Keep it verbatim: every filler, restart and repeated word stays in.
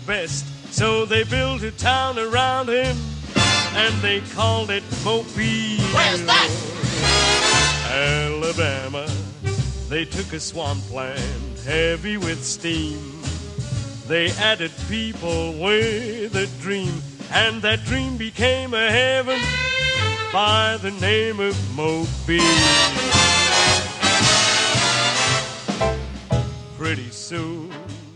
best. So they built a town around him, and they called it Mobile. Where's that? Alabama. They took a swampland heavy with steam. They added people with a dream, and that dream became a heaven by the name of Mobile. Pretty soon